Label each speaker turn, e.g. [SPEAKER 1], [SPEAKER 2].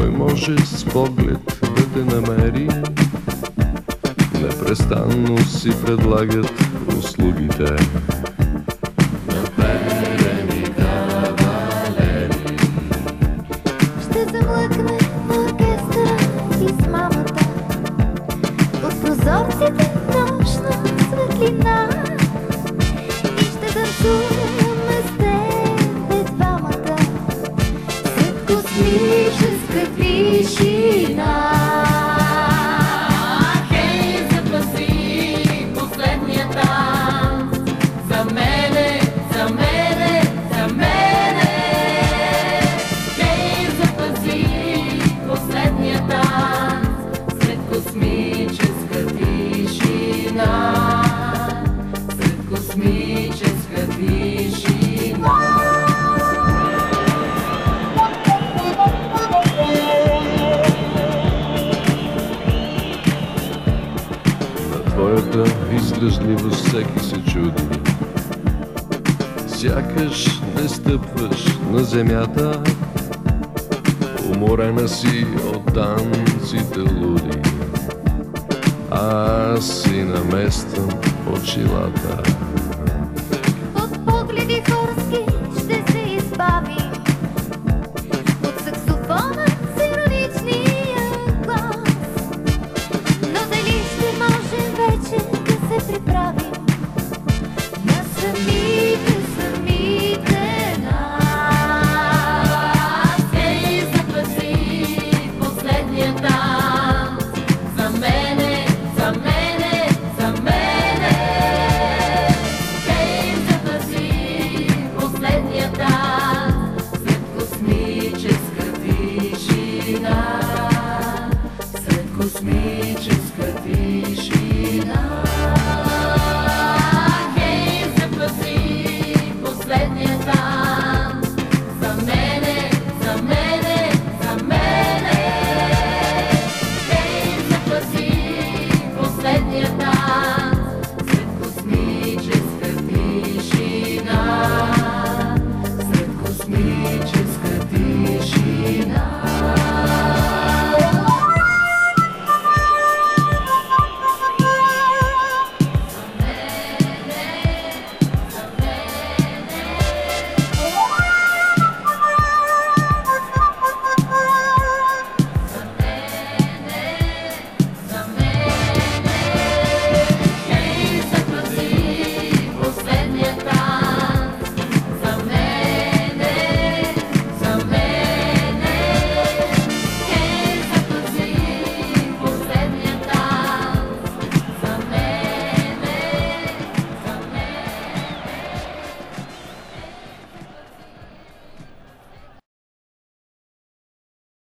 [SPEAKER 1] Кой може с поглед да те намери? Непрестанно си предлагат услугите. Наперени кавалери.
[SPEAKER 2] Ще замлъкне оркестъра и с мамата от прозорците нощна светлина. И ще танцуваме с тебе двамата сред космическа тишина.
[SPEAKER 3] Космическа тишина.
[SPEAKER 1] На твоята издръжливост всеки се чуди. Сякаш не стъпваш на земята, уморена си от танците луди. Аз си намествам очилата.
[SPEAKER 2] От погледи хорски